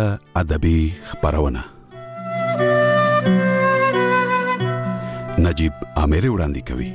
ادبي خبرونه نجيب اميري وړاندې کوي.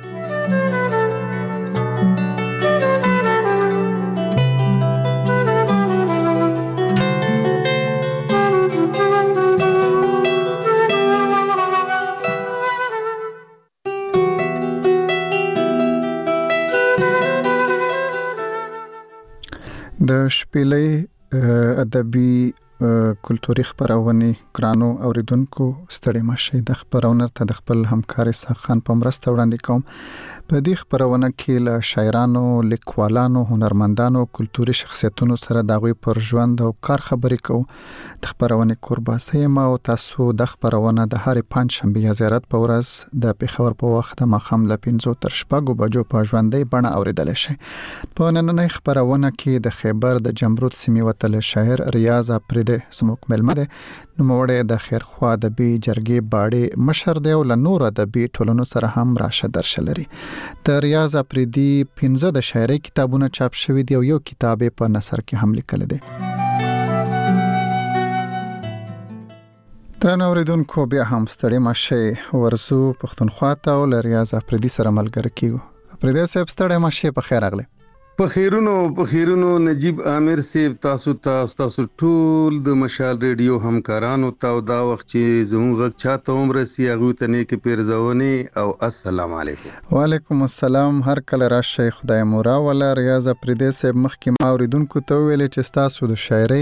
د شپېلې ادبي کلتوري خبرونه ګرانو اوریدونکو ستړي مشه د خبرونه ته د خپل همکار سخان په مرسته وړاندې کوم. په دې خبرونه کې له شاعرانو، لیکوالانو، هنرمندانو، کلتوري شخصیتونو سره د غوي پر ژوند او کار خبرې کوو. د خبرونه قرباسي ما او تاسو د خبرونه د هرې پنځ شنبه یا زیارت په ورځ د پیښور په وخت د ماخام ل 5 تر شپږو بجو په ژوندۍ بڼه اوریدل شي. په نننۍ خبرونه کې د خیبر د جمرود سیمې وتل شاعر ریاض اپریدي سموک ملمه ده. نوموړی د خیرخوا ادبي جرګې باړې مشر دی او له نور ادبي ټولنو سره هم راشه درشه لري. د ریاض اپریدي 15 د شاعري کتابونه چاپ شوي دي او یو کتاب په نثر کې هم لیکل دی. درنو اوریدونکو بیا هم ستړي مشه ورزو پښتونخوا ته او ریاض اپریدي سره ملګری کیږو. اپریدي صاحب ستړي مشه په خیر راغلی. په خیرونو نجیب عامر صاحب تاسو ټول د مشال ریډیو همکارانو ته دا وخت چې زموږ غږ چاته عمر سي هغه ته نیک پیرزونه او السلام علیکم. وعلیکم السلام. هر کله راشي خدای مورا ولا ریاض اپریدي صاحب مخکې ما اوریدونکو ته ویل چې تاسو د شاعري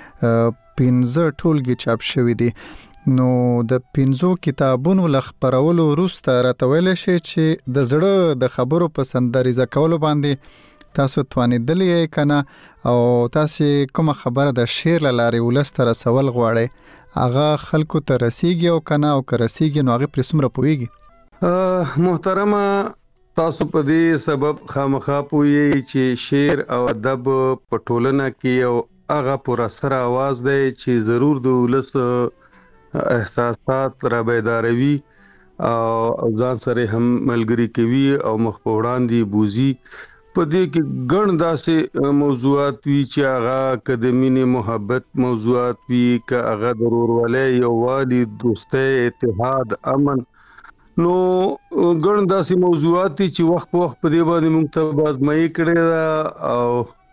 15 ټولګي چاپ شوي دي. نو د 15 کتابونو لخبرولو وروسته راته ویل شي چې د زړه د خبرو په سندریزه کولو باندې تاسو توانیدلې کنه او تاسو کومه خبره د شعر لاري ولستر سوال غواړي هغه خلکو ته رسیږي او کنه او کرسیږي نو هغه پر سمره پويږي. محترمه تاسو په دې سبب خامخا پوي چې شعر او ادب په ټولنه کې او هغه پر اثر आवाज دی چې ضرور د ولس احساسات را بیداروي او ځان سره هم ملګری کوي او مخ په وړاندې بوزي. په دې کې ګڼ داسې موضوعات وی چې هغه اکیډمینی محبت موضوعات وی که هغه ضرورولې یووالي دوستۍ اتحاد امن نو ګڼ داسې موضوعات چې وخت په وخت په دې باندې موږ ته بازمایي کړې او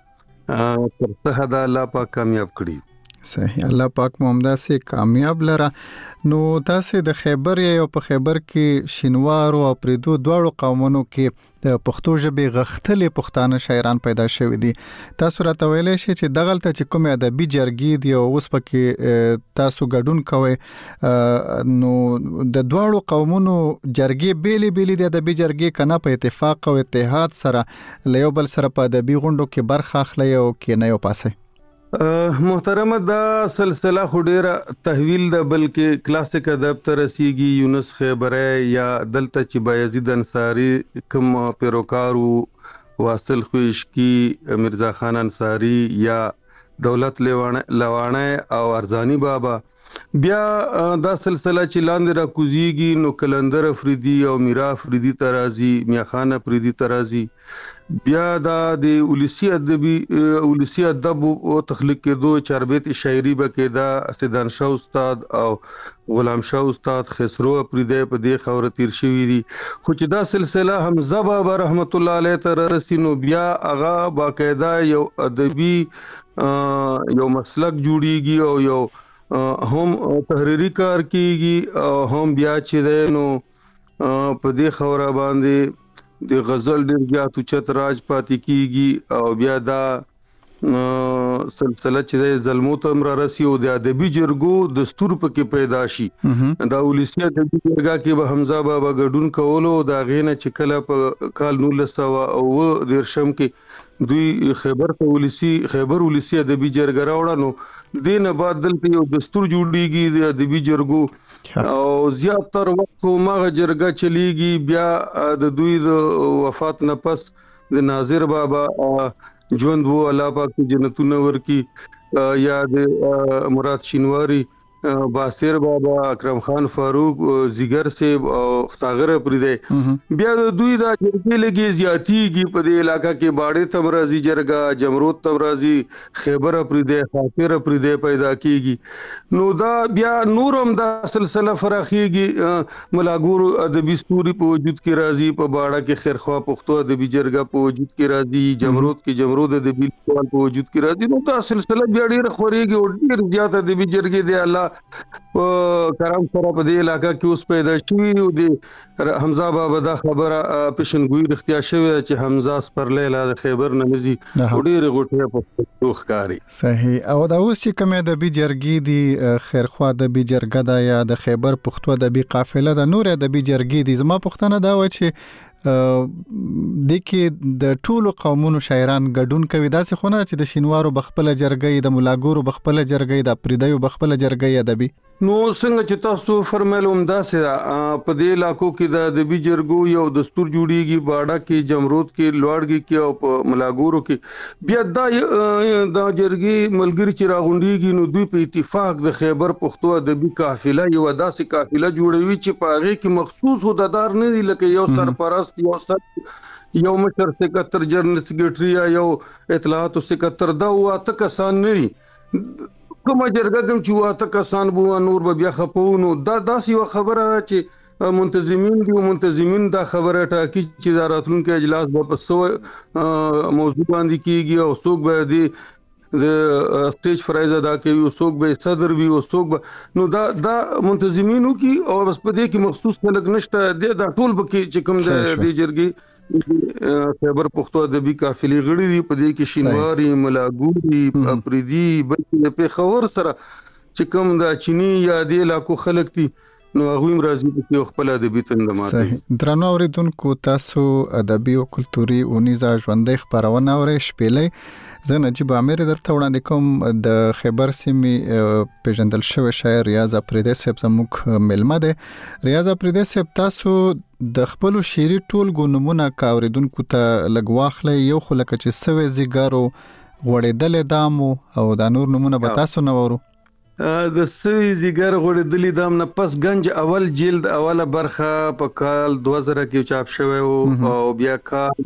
تر څه حد الله پاک کامیاب کړي. صحیح الله پاک مومدا سي کامیاب لره. نو تاسو د خیبر یا په خیبر کې شینوار او پریدو دواړو قومونو کې د پښتو ژبې غختلې پښتانه شاعران پیدا شوي دي. تاسو راته ویلې شي چې دغلته چې کوم ادبي جرګې دی او اوس پکې تاسو ګډون کوئ نو د دواړو قومونو جرګې بیلې د ادبي جرګې کنه په اتفاق او اتحاد سره له یو بل سره په ادبي غونډو کې برخه اخلي او کې نه یو پاسه. محترمه دا سلسله خډيره تحویل د بلکې کلاسیک ادب ته رسیږي. یونس خیبره یا دلته چې بایزید انصاری کوم پیروکارو واصل خوشکی مرزا خان انصاری یا دولت لوانه او ارزانی بابا بیا دا سلسله چې لاندې را کوزيږي نو کلندر افریدي او میرا افریدي ترازی میا خان افریدي ترازی بیا دا د ولسی ادب او تخلیق کېدو چاربیت شاعری بکېدا اسدان شاه استاد او غلام شاه استاد خسرو افریدي په دې خبره تیر شوې دي. خو چې دا سلسله حمزه بابا رحمت الله علیه تر رسینو بیا هغه باقاعده یو ادبي یو مسلک جوړیږي او یو هم تحریری کار کیږي هم بیا چې نو په دې خبره باندې د غزل ډیر زیات چت راج پاتې کیږي او بیا دا سلسله چې د زلمو تم را رسی او د ادبي جرګو دستور پکې پیدا شي. دا ولسی ادبي جرګه کې به حمزه بابا ګډون کولو دا غینه چې کله په کال 1900 او دیرشم کې دوی خیبر ولسی ادبي جرګه راوړنو دینه بعد دلته یو دستور جوړیږي د ادبي جرګو او زیات تر وخت ماغه جرګه چلیږي. بیا د دوی د وفات نه پس د ناظر بابا ژوند وو الله پاک جنتونه ورکی یا د مراد شینواری باسر بابا، اکرم خان فاروق، زیګر صاحب او ساغر پردې بیا د دوی دا جرګې لګي زیاتیږي په دې علاقہ کې باړې تمرازي جرګه، جمرود تمرازي، خیبر پردې، خاطر پردې پیدا کیږي. نو دا بیا نورم دا سلسله فراخیږي. ملاګور ادبي ستوري په وجود کې راځي، په باړه کې خیرخوا پښتو ادبي جرګه په وجود کې راځي، جمرود کې جمرود ادبي لیکوال په وجود کې راځي. نو دا سلسله بیا ډېر خوريږي او ډېر زیات ادبي جرګې دی الله کرم سره په دې علاقہ کې اوس پیدا شوی او د حمزه بابا دا خبره پیشنګوئی رښتیا شوی چې حمزه سپرلی لا د خیبر نه نزي ډېر غوټه په توخ کاری. صحیح. او دا اوس چې کومه ادبي جرګې دی خیرخوا ادبي جرګه دا یا د خیبر پښتو ادبي قافله دا نور ادبي جرګې دي، زما پښتنه دا و چې د کې د ټولو قومونو شاعران ګډون کوي، داسې خو نه چې د شینوارو بخپله جرګې، د ملاګورو بخپله جرګې، د پریدیو بخپله جرګې ادبي. نو څنګه چې تاسو فرمایلو همداسې په دې علاقو کې د ادبي جرګو یو دستور جوړیږي، باړه کې، جمرود کې، لوړګي کې او په ملاګورو کې. بیا دا جرګې ملګری چې راغونډيږي نو دوی په اتفاق د خیبر پښتو ادبي قافله یو داسې قافله جوړوي چې په هغه کې مخصوص هدادار نه دي، لکه یو سرپرست، یو مشر سکرټر جنرال سیکریټری یا یو اطلاعات سکرټر، دا واته کسان نه دي. کومه جرګه کوم چې واته کسان بو نور به بیا خپونو. دا داسې یو خبره چې منتظمین دي، منتظمین دا خبره ټاکي چې دا راتلونکي اجلاس به په څه موضوع باندې کیږي او څوک به دی د سټیج فرایز ادا کوي او څوک به صدر وي او څوک به نو دا منتظمینو کی او بس په دې کې مخصوص خلک نشته. دا ټول به کې چې کوم د جرګې خیبر پښتو ادبي قافلې غړي دي، په دې کې شینواري، ملاګوري، اپریدي، بلکې په خبر سره چې کوم د چینی یا د علاقو خلک دي نو هغه هم راځي په خپل ادبي تندمات. درنو اوریدونکو، تاسو ادبي او کلتوري اونیزه ژوندۍ خبرونه اورئ. شپېلې زه نجیب عامر درته وړاندې کوم. د خیبر سیمې پیژندل شوی شاعر ریاض اپریدی صاحب زموږ ملما دی. ریاض اپریدی صاحب، تاسو د خپل شعري ټولګو نمونه کا اوریدونکو ته لږ واخلئ. یو خو لکه چې سوي زیګارو، غوړېدلې دامو او دا نور نمونه به تاسو نه وورو. د سوي زیګر غوړېدلې دام نه پس گنج اول جلد اوله برخه په کال 2000 کې چاپ شوی او بیا کال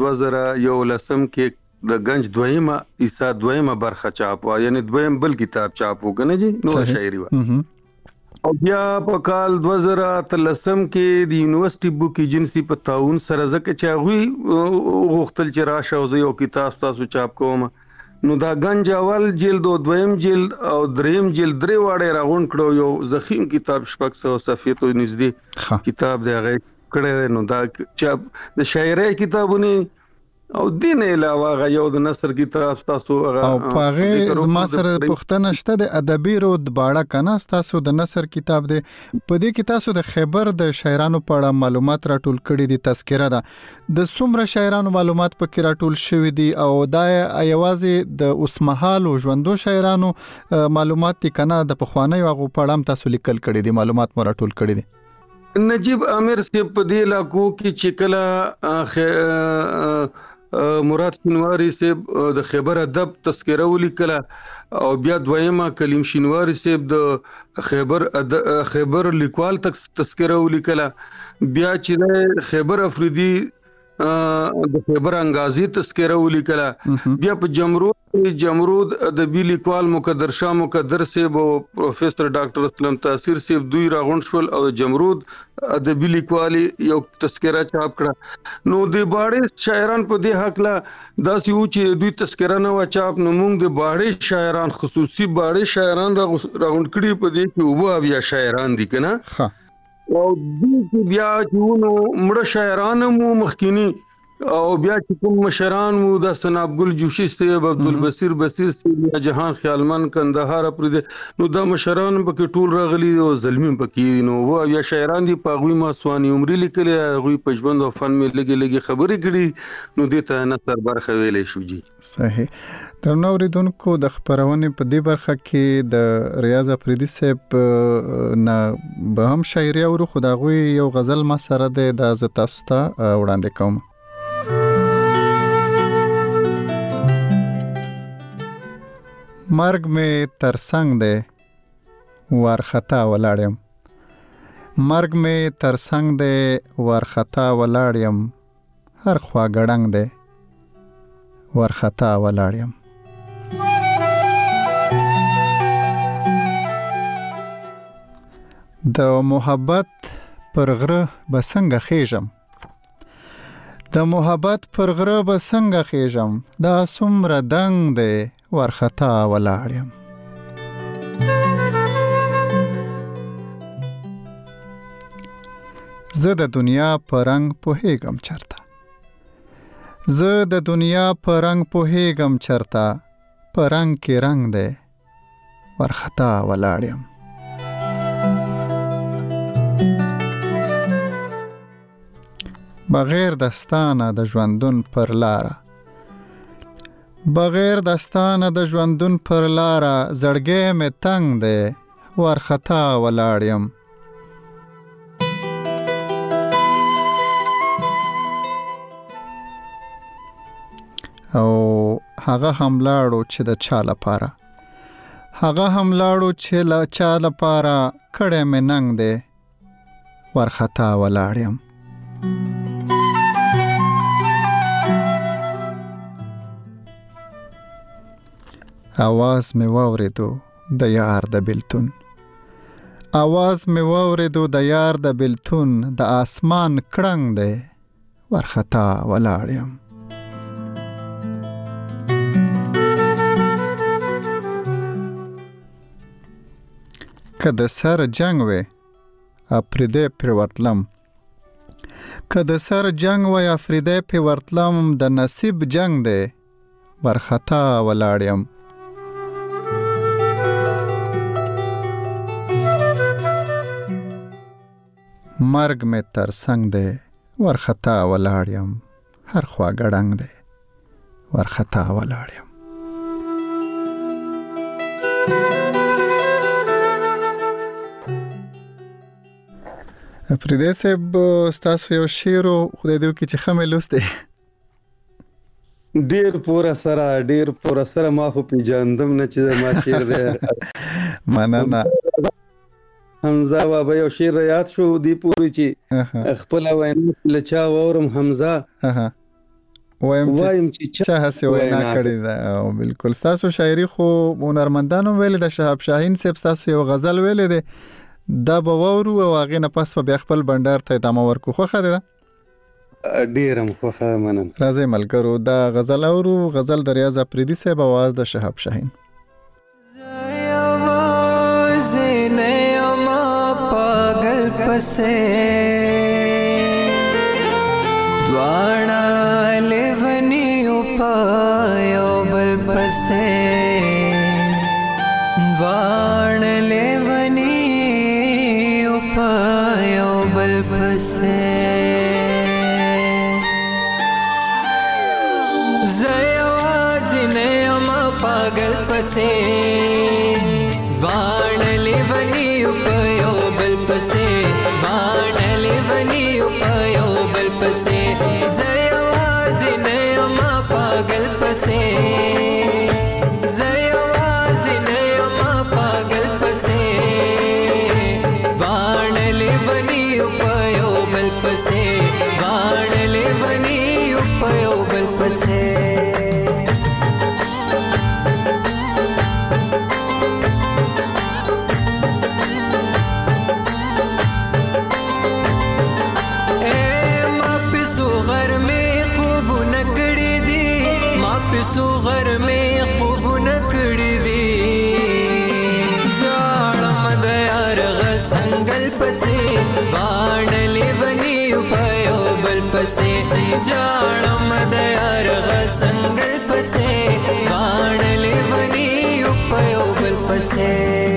2011 کې د گنج دویمه عیسی دویمه برخه چاپ وا، یعنی دویم بل کتاب چاپ وکنه جی نور شاعري وا. او بیا په کال 2013 کې د یونیورسيټي بوک ایجنسی په تعاون سره ځکه چې هغه غوښتل چې راشه او یو کتاب تاسو چاپ کوم، نو دا گنج اول جلد او دویم جلد او دریم جلد درې واړه راغون کړو. یو زخیم کتاب 600 صفحې ته نږدې کتاب دی هغه کړه. نو دا چاپ د شاعرۍ کتابونه او دین علاوه یو د نثر کتاب تاسو او پاغه زما سره پښتنه شته د ادبي رود باړه کنه تاسو د نثر کتاب دی. په دې کې تاسو د خیبر د شاعرانو په اړه معلومات راټول کړي دي، تذکرہ ده د څومره شاعرانو معلومات پکې راټول شوی دي او دا یوازې د اوسمهال او ژوندو شاعرانو معلومات دي کنه د پخوانیو هغه په اړه تاسو لیکل کړي دي، معلومات مو راټول کړي دي. نجیب عامر سے په دې علاقو کې چې کله مراد شینواری صاحب د خیبر ادب تذکرہ ولیکله او بیا دویمه کلیم شینواری صاحب د خیبر لیکوال تذکرہ ولیکله، بیا چې خیبر افریدی د خیبر انګازي تذکرہ ولیکله، بیا په جمرود ادبي لیکوال مقدر شاه مقدر صاحب او پروفیسور ډاکټر اسلم تاثیر صاحب دوی راغون شول او جمرود ادبي لیکوال یو تذکرہ چاپ کړه. نو د باړې شاعران په دې حق لا داسې و چې دوی تذکرہ نه و چاپ، نو موږ د باړې شاعران خصوصي باړې شاعران راغون کړي په دې کې او بیا شاعران دي کنه. او دوی بیا چې نو مړه شاعران مو مخکینی او بیا چې کوم مشران مو د سناب ګل جوشي صاحب، عبدالبصیر بصیر صاحب، جهان خیالمن کندهار پرې نو دا مشران پکې ټول راغلي او زلمین پکې نو و یا شاعران دي پاغوي ما سواني عمرې لیکلې، غوي پښبند او فن مې لګي خبرې کړي نو دې ته نثر برخه ویلې شو جی. صحیح. درنو اوریدونکو، د خبرونې په دې برخه کې د ریاض اپریدی صاحب نه به هم شاعري او خداغوي یو غزل ما سره د ز تاسو ته وړاندې کوم. مرگ में तरसंग दे وارخطا ولاړم. مرګ می تر څنګ دی وارخطا ولاړم. هر خوا ګړنګ دی وارخطا ولاړم. د محبت پر غره بسنګ خېژم. د محبت پر غره بسنګ خېژم. دا څومره دنګ دی وارخطا ولاړم. زه د دنیا په رنګ پوهېږم چرته. زه د دنیا په رنګ پوهېږم چرته. په رنګ کې رنګ دی وارخطا ولاړم. بغیر دستانه د ژوندون پر لاره. بغیر دستانه د ژوندون پر لاره. زړګی مې تنګ دی وارخطا ولاړم. او هغه هم لاړو چې د چا لپاره. هغه هم لاړو چې د چا لپاره. کړی مې ننګ دی وارخطا ولاړم. आवाज می واوریدو د یار د بلتون. आवाज می واوریدو د یار د بلتون. د اسمان کړنګ دی وارخطا ولاړم. که د سر جنگ وې افریدی پر ورتلم. که د سر جنگ وې افریدی پر ورتلم. د نصیب جنگ دی وارخطا ولاړم. مرګ می تر څنګ دی وارخطا ولاړم. هر خوا ګړنګ دی وارخطا ولاړم. فریدی صاحب ستاسو یو شعر خدای دې وکړي چې ښه مې لوستی. ډیر پورا سره ما خو پیژاندم نه چې ما شعر دی. مننه. حمزه بابا یو شعر یاد شو دی پوری چې خپل وینا لچا وورم حمزه وایم چې چا هسې وینا کړې ده. او بالکل ستاسو شاعري خو هنرمندانو ویلې ده. شهاب شاهین صاحب ستاسو یو غزل ویلې ده. دا به واورو او هغې نه پس به بیا خپل بنډار ته ادامه ورکو. خوښه ده؟ ډیره م خوښه. مننه. راځئ ملګرو دا غزل اورو. غزل د ریاض افریدي صاحب، اواز د شهاب شاهین. دواړه لیونیو په یو بل پسې. دواړه لیونیو په یو بل پسې. زه یوازې نه یم پاگل پسې. دواړه لیونیو په یو بل پسې. دواړه لیونیو په یو بل پسې. زه یوازې نه یم پاگل پسې. زه یوازې نه یم پاگل پسې. دواړه لیونیو په یو بل پسې. دواړه لیونیو په یو بل پسې. سو غر میں خوبونه کړې دي. ځاړم د یار غسنګل پسې. باڼه لیونیو په یو بل پسې. ځاړم د یار غسنګل پسې. باڼه لیونیو په یو بل پسې.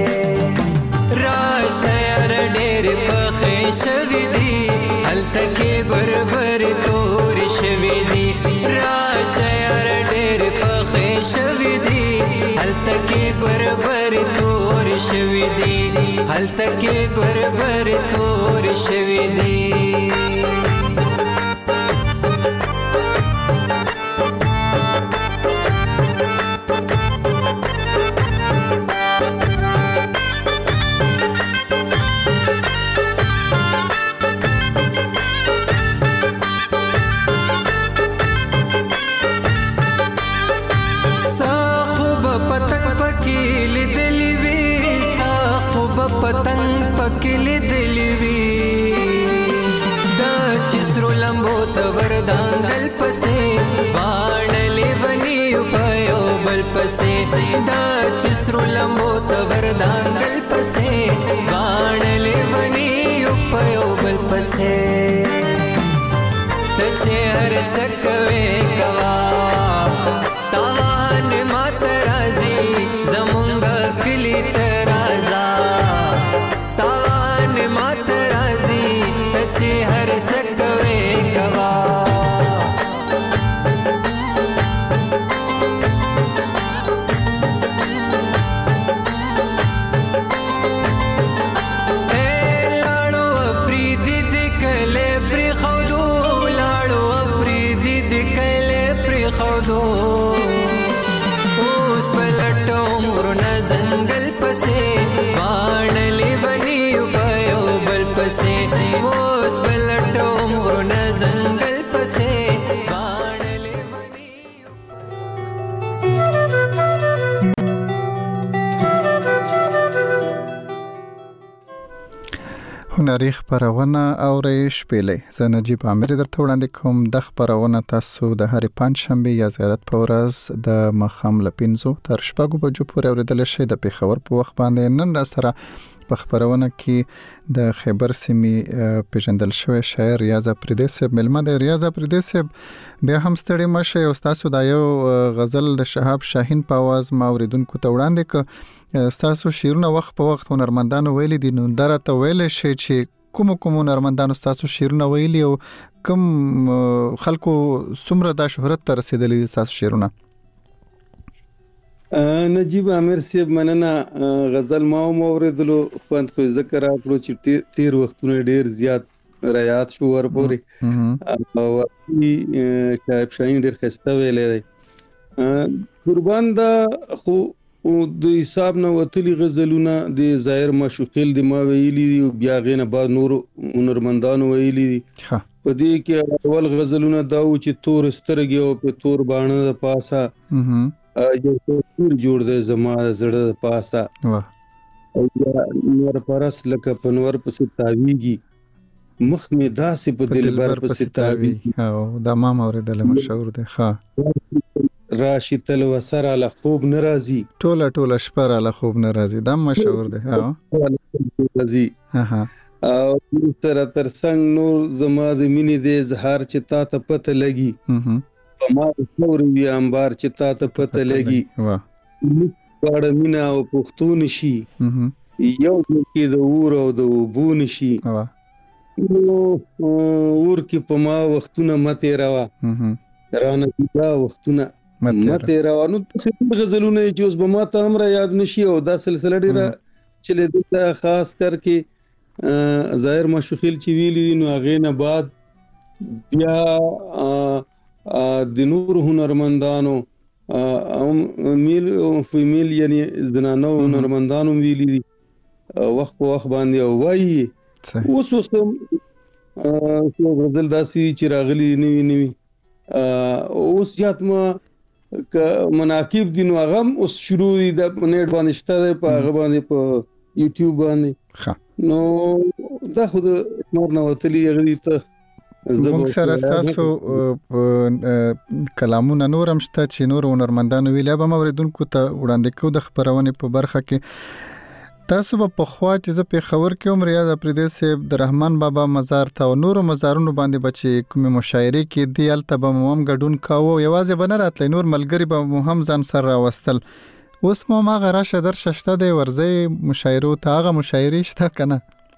راشه یار ډېر پخې شوي دي. هلته کې ګوربر تور شوي دي. راشه یار ډېر پخې شوي دي. هلته کې ګوربر تور شوي دي. هلته کې ګوربر تور شوي دي. پتنګ پکلی دلوي د چسرو لمبو تور دانګل پسې باڼلې ونی په یو بل پسې د چسرو لمبو تور دانګل پسې باڼلې ونی په یو بل پسې تچه هر سکوي کوا تاوان مات رازي زمونږ کلی ترازا تاوان مات رازي تچه هر سکوي کوا اوس پلټو مرونه زنګل پسې باڼلې ونی په یو بل پسې اوس پلټو مرونه زنګل پسې باڼلې ونی هنري خبرونه او ریش پیلې زه نجیب عامر درته وړاندې کوم د خبرونه تاسو د هرې پنځشنبه یا زیارت په ورځ د مخام لپینځو تر شپږو بجو پورې اوریدل شي د پیښور په وخت باندې نن را سره په خبرونه کې د خیبر سیمې پیژندل شوی شاعر ریاض افریدی صاحب ملمه د ریاض افریدی صاحب بیا هم ستړي مشه او تاسو د یو غزل د شهاب شاهین په आवाज ما اوریدونکو ته وړاندې ک تاسو شیرونه وخت په وخت هنرمندانو ویلي دي نو درته ویل شي چې کوم هنرمندانو تاسو شیرونه ویلي او کوم خلکو څومره د شهرت ته رسیدلي تاسو شیرونه نجیب عامر صاحب مننه غزل ما اوریدلو خوند خو ذکر راکړو چې تیر وختونه ډیر زیات ریات شو ورپورې او شاعر شاهین ډیر خسته ویلې دی قربان دا خو او د حساب نه وتلی غزلونه د ظاهر مشوخیل د ما ویلي او بیا غینه بعد نور هنرمندانو ویلي په دې کې اول غزلونه دا و چې تور سترګې او په تور باڼه د پاسه یو تصویر جوړ دی زما زړه د پاسه او نور پرس لکه پنور پسې تاویږي مخ می داسې په دلبر پسې تاویږي او دا ما اوریدل مشهور دی راشي تل وسره له خوب ناراضي ټوله شپه له خوب ناراضي دا مشهور دی راضي او تر څنګ نور زما د مینې د اظهار چې تا ته پته لګي په ما څور وی انبار چې تا ته پته لګي واړه مینا او پښتون شي یو کې د اور او د وبون شي اور کې په ما وختونه مته روا رانه دا وختونه مته روانو څه غزلونه چې اوس به ما ته هم را یاد نشي او دا سلسله ډیره چې د خاص کر کې ظاهر مشوخیل چې ویلي نو هغه نه بعد بیا د نور هنرمندانو میل او فیمیل یعنی زنانو هنرمندانو ویلي وخت په وخت باندې وایي اوس غزل داسي چې راغلي نوي اوس جات ما ک مناقب دي نو هغه اوس شروع دي د نت باندې شته په هغه باندې په یوټیوب باندې نو دا خود نور نو وتلی غوي ته موږ سره تاسو کلامونه نورم شته چې نور هنرمندانو ویل به موریدونکو ته وړاندې کو د خبرونه په برخه کې تاسو په خوا چې زه په خبر کې عمر ریاض افریدی صاحب د رحمان بابا مزار ته او نور مزارونو باندې بچي کوم مشاعره کې دی الته به هم غډون کاوه یوازې بنه راتلی نور ملګری به هم ځان سره راوستل اوس ما غراشه در ششته دی ورځي مشاعره ته هغه مشاعره شته کنه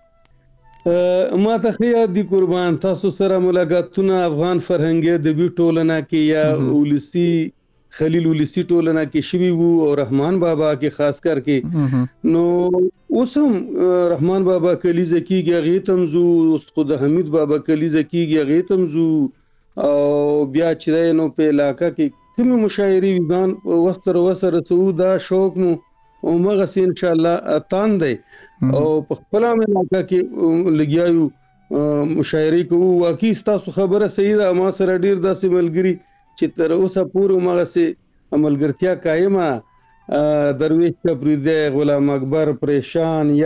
ما ته خیا دي قربان تاسو سره ملاقاتونه افغان فرهنګي د بي ټولنه کې یا ولسی خلیل ولسی ټولنه کې شوی وو او رحمان بابا کې خاص کر کې نو اوسم رحمان بابا کلیزه کېږي غیتم زو اوس خود حمید بابا کلیزه کېږي غیتم زو او بیا چې نو په علاقہ کې کوم مشاعري ویدان وخت وسره سعودا شوق مو او مغه سي ان شاء الله اتان دی او په خپل علاقہ کې لګیاو مشاعري کو واقعي تاسو خبره صحیح ده ما سره ډیر داسې ملګری چې تر اوسه پورې مغه سي عملګرتیا قائمه درویش کپریده غلام اکبر پریشان یا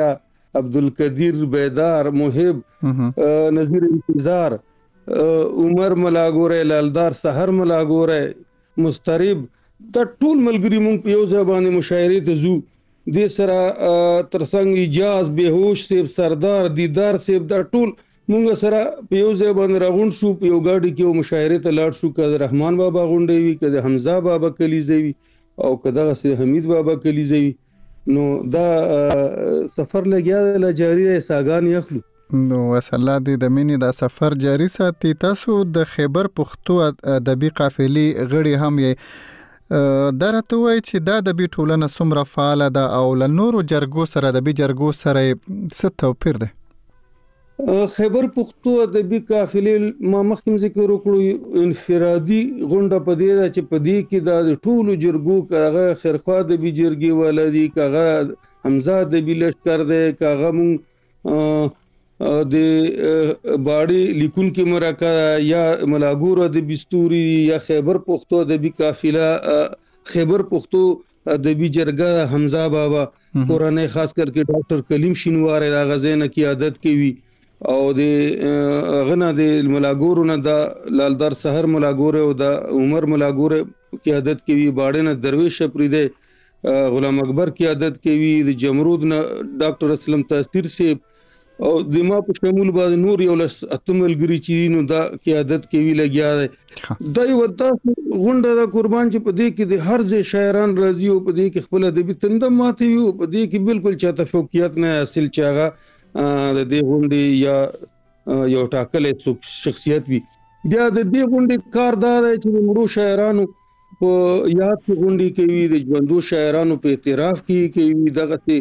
عبدالقدیر بیدار، محب، نذیر انتظار، عمر ملاګوره، لالدار سحر ملاګوره، مسترب، دا ټول ملګری مونږ په یو ځای باندې مشاعرې ته ځو. دې سره ترڅنګ اجاز، بهوش صاحب، سردار، دیدار صاحب، دا ټول مونږ سره په یو ځای باندې راغونډ شو، په یو ګاډي کې یو مشاعرې ته لاړ شو. که رحمان بابا غونډې وي، که د حمزه بابا کلیزه وي، او که دغسې حمید بابا کلیزه وي، نو دا سفر لګیا دی، جاري دی، ساګانې اخلو. نو وسله دې د مینې دا سفر جاری ساتي. تاسو د خیبر پښتو ادبي قافلې غړي هم یې، دا راته وایي چې دا ادبي ټولنه څومره فعاله ده او له نورو جرګو سره، ادبي جرګو سره څه توپیر دی؟ خیبر پښتو ادبي قافلې ما مخکې ذکر وکړو، انفرادي غونډه په دې ده چې په دې کې د ټولو جرګو، که هغه خیرخوا ادبي جرګې والا دي، که هغه حمزه ادبي لښکر دی، که هغه مونږ د باړې لیکونکي مرکه یا ملاګور ادبي ستوري یا خیبر پښتو ادبي قافله، خیبر پښتو ادبي جرګه، حمزه بابا کورنۍ، خاص کر کې ډاکټر کلیم شینوار دا غزنه قیادت کوي، او د غنا د ملاګور نه د لالدار سحر ملاګور او د عمر ملاګور قیادت کوي، باړې نه درویش پریده، غلام اکبر قیادت کوي، د جمرود نه ډاکټر اسلم تاثیر صاحب، او د ما په شمول باندې نور یو لس اتملګری چې نو دا قیادت کوي لګیا دی. دا یو داسې غونډه د قربان چې په دې کې د هر ځای شاعران راځي او په دې کې خپل ادبي تنده ماتي وي، په دې کې بالکل چاته فوقیت نه حاصل چاغه د دې غونډې یا یو ټاکلې شخصیت وي. بیا د دې غونډې کار دا دی چې د مړو شاعرانو په یاد کې غونډې کوي، د ژوندو شاعرانو په اعتراف کې کوي، دغه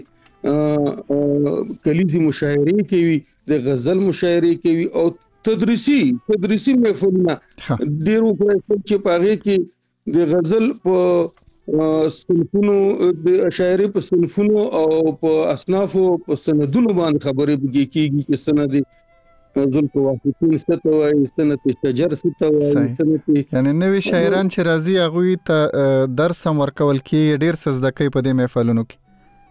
کلیزي مشاعرې کوي، د غزل مشاعرې کوي، او تدریسي محفلونه ډیرو چې په هغه کې د غزل په صنفونو، د شاعرۍ په صنفونو او په اصنافو په سندونو باندې خبرې کیږي چې سند ذوالف واسطین ست وایي، سند شجر ست وایي، سند یعنی نوې شاعران چې راځي هغوی ته درس هم ورکول کیږي، ډیر څه زده کوي په دې محفلونو کې.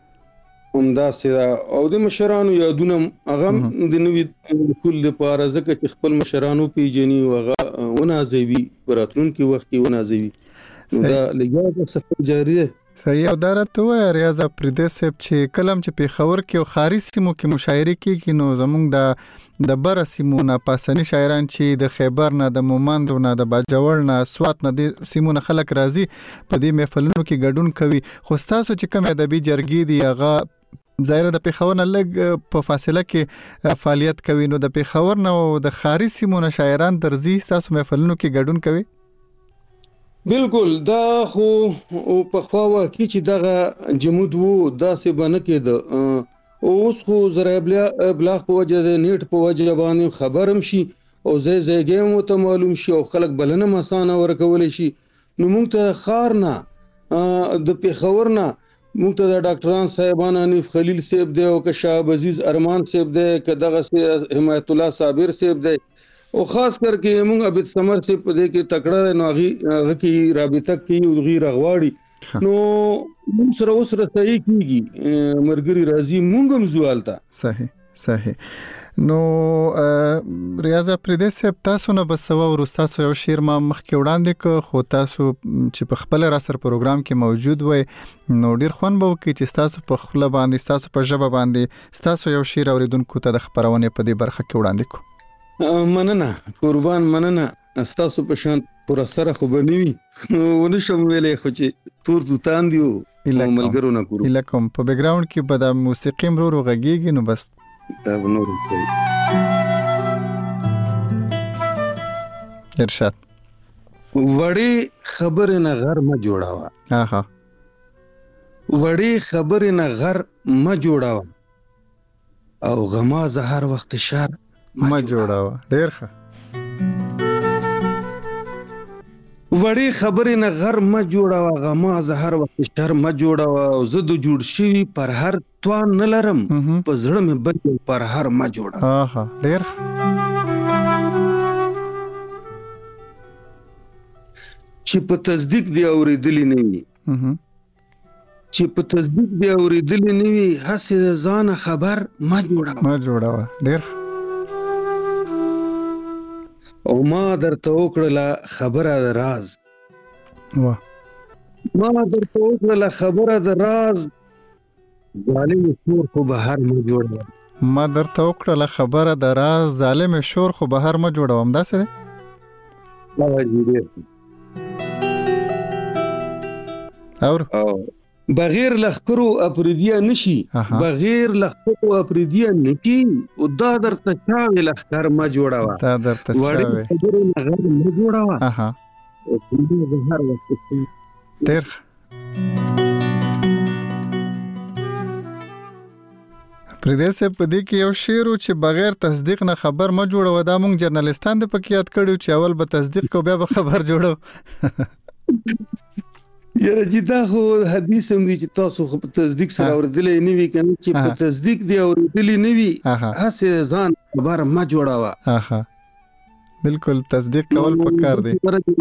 همداسې ده، او د مشرانو یادونه هغه د نوې کل لپاره ځکه چې خپل مشرانو پیژني او هغه ونازوي، په راتلونکي وخت کې ونازوي، نو دا لګیا سفر جاری دی. صحیح. او دا راته وایه ریاض اپریدی صاحب چې کله چې پېښور کې او ښاري سیمو کې مشاعرې کېږي، نو زموږ د بره سیمو نه پاسني شاعران چې د خیبر نه، د مومندو نه، د باجوړ نه، سوات نه، د سیمو نه خلک راځي په دې محفلونو کې ګډون کوي. خو ستاسو چې کوم ادبي جرګې دي هغه ظاهره د پېښور نه لږ په فاصله کې فعالیت کوي، نو د پېښور نه او د ښاري سیمو نه شاعران درځي ستاسو محفلونو کې ګډون کوي؟ بالکل. دا خو په خوا واقعي چې دغه جمود وو داسې به نه کېده، اوس خو ذرایع ابلاغ په وجه د نیټ په وجه باندې خبر هم شي او ځای هم ورته معلوم شي او خلک بلنه هم اسانه ورکولی شي. نو موږ ته ښار نه، د پېښور نه موږ ته د ډاکټران صاحبان حنیف خلیل صاحب دی، او که شهاب عزیز ارمان صاحب دی، که دغه حمایت الله صابر صاحب دی، او خاص کر کې موږ عبد سمر صاحب په دې کې تکړه دی، نو هغه کې رابطه کوي او هغې راغواړي، نو موږ سره اوس رسایي کېږي، ملګري راځي، موږ هم ځو هلته. صحیح. نو ریاض اپریدی صاحب، تاسو نه بس سوا ورستاسو یو شعر ما مخکې وړاندې که، خو تاسو چې په خپل را سره پروګرام کې موجود وای، نو ډیر خوند به وکړي چې تاسو په خپل باندې، تاسو په ژبه باندې تاسو یو شعر اوریدونکو ته د خبرونې په دې برخه کې وړاندې کو. مننه قربان، مننه. تاسو په شان پر سره خو به نه وي، ونشم ویلې، خو چې تور توتان دی او ملګرو نه کورو الکم په بیک گراوند کې به د موسیقي مرو غږیږي، نو بس دا نور ارشاد. وړې خبرې نه غر ما جوړاوه، آها، وړې خبرې نه غر ما جوړاوه، او غما زهر وخت شار ما جوړاوه. ډیر ښه. وړې خبرې نه غر ما جوړاوه، غما زهر وخت شر ما جوړاوه، او زه د جوړ شوي پر هر توان نه لرم، په زړه مې بل پر هر ما جوړاوه. آها، ډیر چې په تصدیق دی اورېدلې نه وي، چې په تصدیق دی اوریدلې نه وي هسې د ځان خبر ما جوړاوه ډېر او ما درته وکړله خبره د راز واه ما درته وکړله خبره د راز ظالم شور خو بهر ما جوړوه ما درته وکړله خبره د راز ظالم شور خو بهر ما جوړوم داسې دی اور بغیر لخکرو اپریدیا نشي بغیر لخکرو اپریدیا نشي او دا درته چاوي لخکر ما جوړاوه دا درته چاوي ما جوړاوه اها ډېر پردې سه په دې کې یو شعر چې بغیر تصدیق نه خبر ما جوړو دا مونږ جرنالستان د پکې یاد کړو چې اول به تصدیق کو بیا به خبر جوړو یاره چې دا خو حدیث هم دی چې تاسو خو په تصدیق سره اوریدلې نه وي کنه چې په تصدیق دی اوریدلې نه وي هسه ځان خبر ما جوړاوه بالکل تصدیق کول پکار دی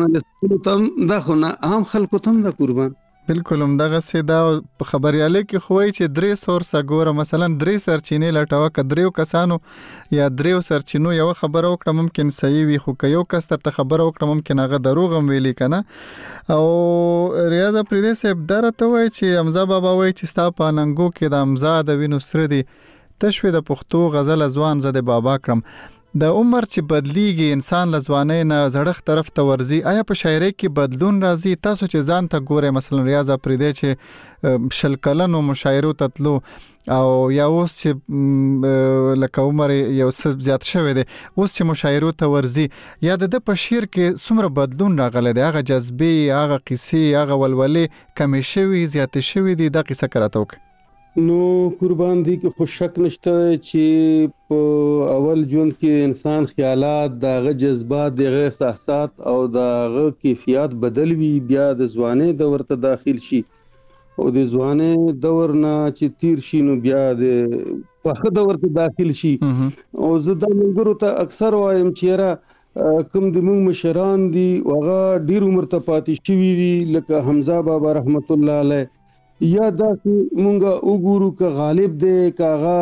دا خو نه عام خلکو ته دا قربان بالکل هم دغه سیدا خبرياله کې خوای چې درې سورس ګوره مثلا درې سرچینې لټاوه کدرېو کسانو یا درېو سرچینو یو خبره وکړه ممکن صحیح وي خو که یو کس ته خبره وکړه ممکن هغه دروغ هم ویلي کنه او ریاض پردې صاحب درته وای چې امزا بابا وای چې ستا په ننګو کې د امزا د وینو سره دي تشوي د پښتو غزل ځوان زده بابا کړم د عمر چې بدلیږي انسان لزوانه نه زړخ طرف ته ورزي آیا په شاعرۍ کې بدلون راځي تاسو چې ځان ته ګوره مثلا ریاض پردې چې شل کلنو مشاعرو تتلو او یا اوس چې لکه عمر یو څه زیات شوی دی اوس چې مشاعرو ته ورزي یا د په شعر کې څومره بدلون راغلی دی هغه جذبه هغه قصې هغه ولولې کمې شوی زیات شوی دی د قصه کراته وک نو قربان دي کې خو شک نشته چې په اول ژوند کې انسان خیالات دغه جذبات دغه احساسات او دغه کیفیت بدل وی بیا د ځواني دور ته داخل شي او د ځواني دور نه چې تیر شي نو بیا د په دور ته داخل شي او زه د منګرو ته اکثر وایم چې را کوم د موږ مشران دي هغه ډیر عمر ته پاتې شوی دي لکه حمزه بابا رحمت الله علیه یا دا مونږه وګورو ک غالب دی کاغه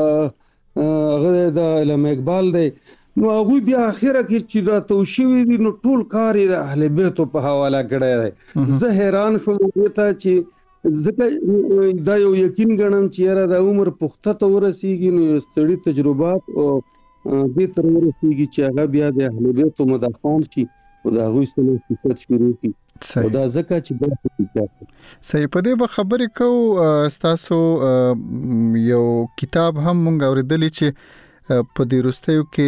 غره د علامه اقبال دی نو هغه بیا اخره کې چې دا توشوي دي نو ټول کار د اهل بیت په حواله کړی دی زه حیران شوم ته چې ځکه دا یو یقین غنم چې را د عمر پخته ته ورسیږي نو ستړي تجربات او دې تر ورسیږي چې هغه بیا د اهل بیت مدافعان شي او دا غوښتل صفات شروع کی او دا ځکه چې د صحیح په دې به خبرې کو تاسو یو کتاب هم مونږ اوریدلی چې په دې وروستیو کې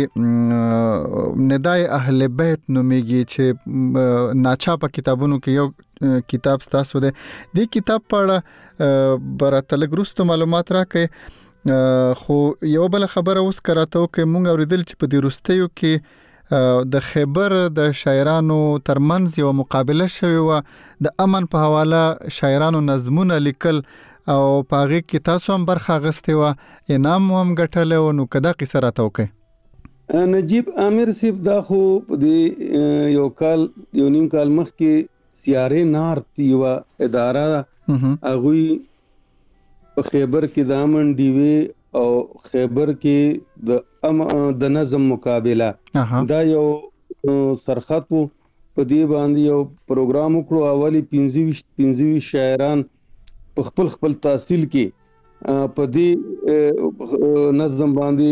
ندای اهل بیت نومېږي چې ناچاپه کتابونو کې یو کتاب تاسو ده دې کتاب په اړه براتل ګروستو معلومات راکې خو یو بل خبره اوس کراته کې مونږ اوریدل چې په دې وروستیو کې د خیبر د شاعرانو ترمنځ یو مقابله شوی و د امن په حواله شاعرانو نظمونه لیکل او پاغه کې تاسو هم برخه غستې و انعام هم ګټل او نو کدا قصه راته وکي نجیب عامر صاحب دا خو د یو نیم کال مخکې سیاره نارت یو اداره هغه په خیبر کې د امن ډیوی او خیبر کې د نظم مقابله دا یو سرخط په دې باندې یو پروګرام وکړو اولی 25 شاعران په خپل تحصیل کې په دې نظم باندې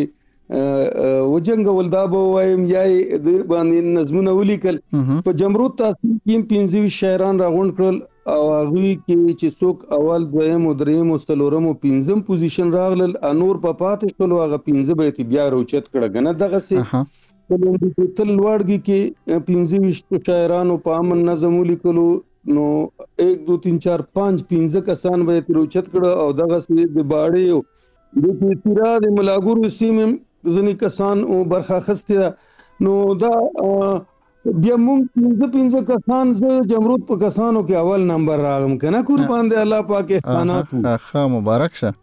وجنګول دا به وایم یا د باندې نظمونه ولیکل په جمرود تحصیل کې 25 شاعران راغونډ کړل او هغه کې چې څوک اول دویم او دریم او څلورم او پنځم پوزیشن راغلل انور په پاتې شول هغه 15 به بیا روچت کړه غنه دغه سي په تل لوړګي کې 25 شاعرانو په امن نظم ولیکلو نو 1 2 3 4 5 15 کسان به روچت کړه او دغه سي د باړې د تیرا د ملاګورو سیمه ځنی کسان او برخه خسته نو دا بیا مونږ 15 کسان ز جمرود په کسانو کې اول نمبر راغم کنه قربان دی الله پاک احسانات ښه مبارک شه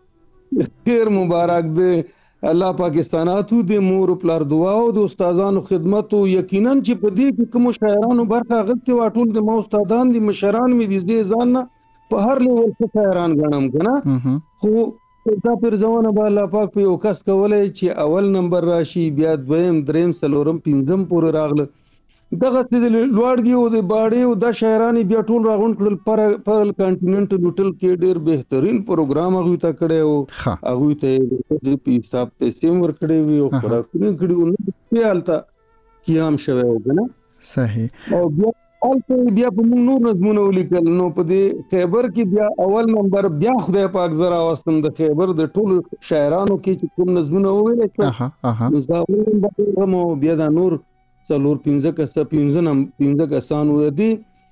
خیر مبارک دی الله پاکستاناتو د مور پلار دعا او د استادانو خدمت او یقینا چې په دې کې کوم شاعرانو برخه غوښتي واټول د مو استادان دي مشران مې دي ځان په هر لیول څه حیران غنم کنه خو دا پر ځوانه به الله پاک په یو کس کولای چې اول نمبر راشي بیا دویم دریم څلورم پنځم پورې راغله دغه د لوړګي او د باړې او د شاعرانو بیا ټول راغونډ کړل پر کانټیننټل هوټل کې ډېر بهترین پروګرام هغه ته کړی او هغه ته د حساب پیسې ورکړې وي او خوراکونه کړي او نه حالت قیام شوه وګنه صحیح او بیا په موږ نور نظمونه ولیکل نو په دې خیبر کې بیا اول نمبر بیا خدای پاک زرا واستم د خیبر د ټول شاعرانو کې چې کوم نظمونه وویل نو زاول نمبر مو بیا د نور څلور پنځه کسانو دي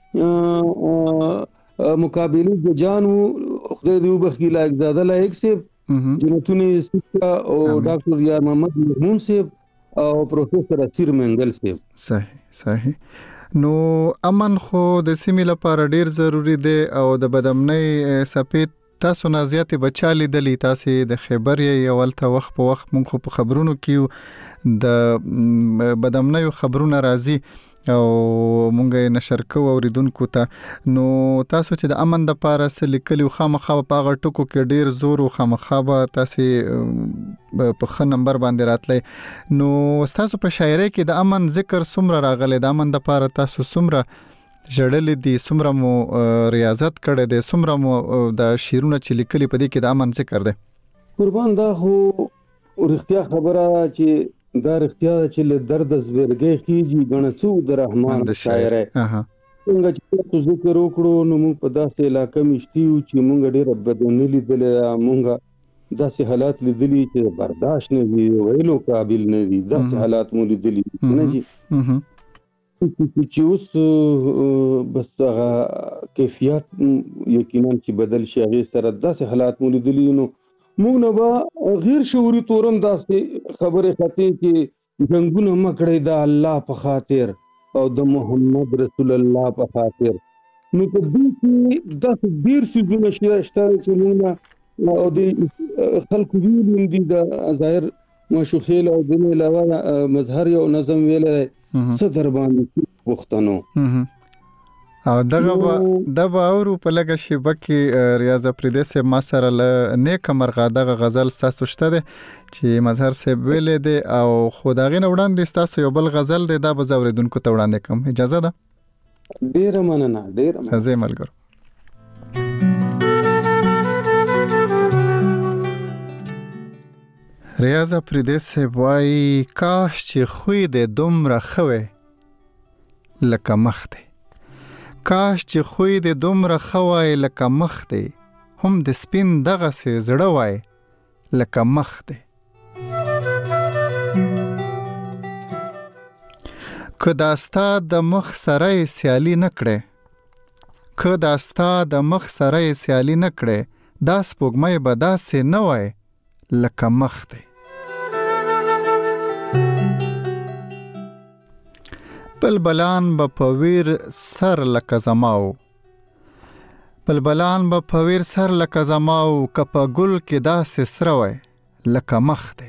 مقابله د جانو خدای دې وبخښي لایق زاده لایق سیب جنتونی سکا او ډاکټر یار محمد مرحوم سیب او پروفیسور اسیر منګل سیب صحیح نو امن خو د سیمې لپاره ډیر ضروری دی او د بدامنۍ سپید تاسو نه زیاتې بچالي دلی تاسو د خبر یې اول ته وخت په وخت مونږ په خبرونو کې د بدامنۍ خبرونه راځي او مونږ نشر کوو اوریدونکو ته نو تاسو چې د امن د لپاره سلیکلی خامخا په هغه ټکو کې ډیر زور او خامخا تاسو په خ نمبر باندې راتلی نو تاسو په شاعرۍ کې د امن ذکر څومره راغلی د امن د لپاره تاسو څومره جړلې دي څومره مو ریاضت کړې دي څومره مو د شعرونه چې لیکلي په دې کې د امن ذکر دی قربان دا خو ورختیا خبره چې دا رښتیا چې له درد زبرګي خيږي غنڅو د رحمان شاعر څنګه چې تاسو ذکر وکړو نو موږ په داسې علاقې مشتیو چې موږ ډېر بدونې لیدل موږ داسې حالات لیدلي چې برداشت نه وي ویلو قابل نه دي داسې حالات مو لیدلي نه دي چې اوس بس هغه کیفیت یقینا چې بدل شي هغه سره داسې حالات مو لیدلي نو موږ نه به غیر شعوري تورم داسې خبره خطي چې څنګه مکړې د الله په خاطر او د محمد رسول الله په خاطر نو په دې کې داسې ډیر څه شته چې موږ او د خلکو ویل دي د ظاهر مشوخیل او د علاوه مظهر یو نظم ویل صدر باندې وختنو او دغه اورو په لګه شیبه کې ریاض افریدی سے ما سره له نیک مرغه دغه غزل تاسو شته دي چې مظهر سے ویلې دي او خدای نه وړاندې تاسو یو بل غزل دی دا به زوریدونکو ته وړاندې کوم اجازه ده ډیر مننه زه ملګر ریاض افریدی سے وای کاش چې خوې د دومره خوې لکه مخ دی کاش چې خوې د دومره خوای لکه مخ دی هم د سپین دغه سي زړه وای لکه مخ دی که داستا د مخ سره سیالي نکړي که داستا د مخ سره سیالي نکړي دا سپوږمۍ به داسې نه وای لکه مخ دی بلبلان به پویر سر لکه زماو بلبلان به پویر سر لکه زماو کپا گل کې داسې سره وای لکه مخ دی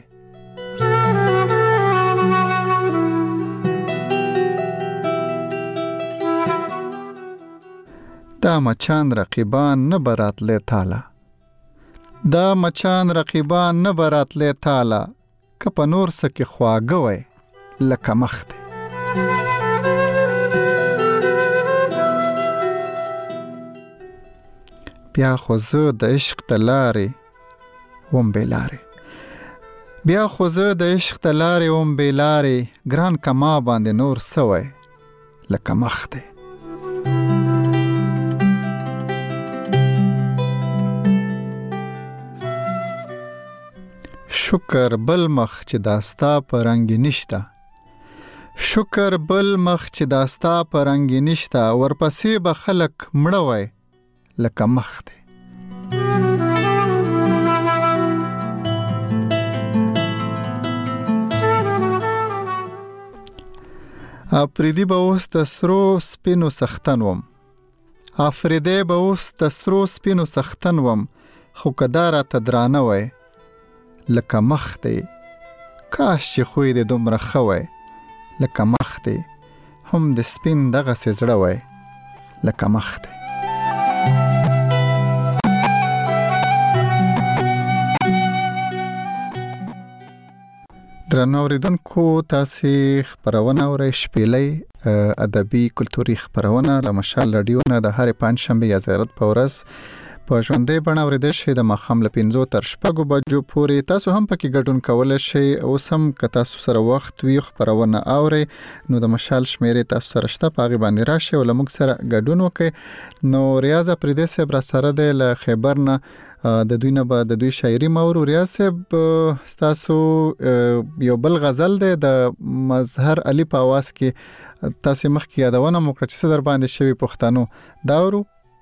دا مچان رقیبان نه براتلی تاله دا مچان رقیبان نه براتلی تاله کپا نور سکی خواږه وای لکه مخ دی بیا خو زه د عشق د لارې وم بېلارې بیا خو زه د عشق د لارې وم بېلارې ګران کما باندې نور سوی لکه مخ دی شکر بل مخ چې داستا په رنګ نشته شکر بل مخ چې داستا په رنګ نشته ورپسې به خلک مړه وای لکه مخ دی افریدی به اوس د سرو سپینو سختن وم افریدی به اوس د سرو سپینو سختن وم خو کداره تدرانه وای لکه مخ دی کاش چې خوی د دومره خوای لکه مخ دی هم د سپین دغه سزړه وای لکه مخ دی درنو اوریدونکو تاسو خبرونه اورئ شپېلې ادبي کلتوري خبرونه له مشال رادیو نه د هر پنځشنبه یا زیارت په ورځ په ژوندۍ بڼه اوریدل شي د ماښام له 5 تر 6 بجو پورې. تاسو هم پکې ګډون کولای شئ. اوس هم که تاسو سره وخت وي خبرونه اورئ نو د مشال شمیرې تاسو سره شته، په هغې باندې راشئ او له موږ سره ګډون وکړئ. نو ریاض اپریدی صاحب را سره دی له خیبر نه، د دوی نه به د دوی شاعري مورو. ریاض صاحب تاسو یو بل غزل دی د مظهر علي په اواز کې تاسو مخکې یادونه مو کړه چې څه در باندې شوي پښتنو، دا ورو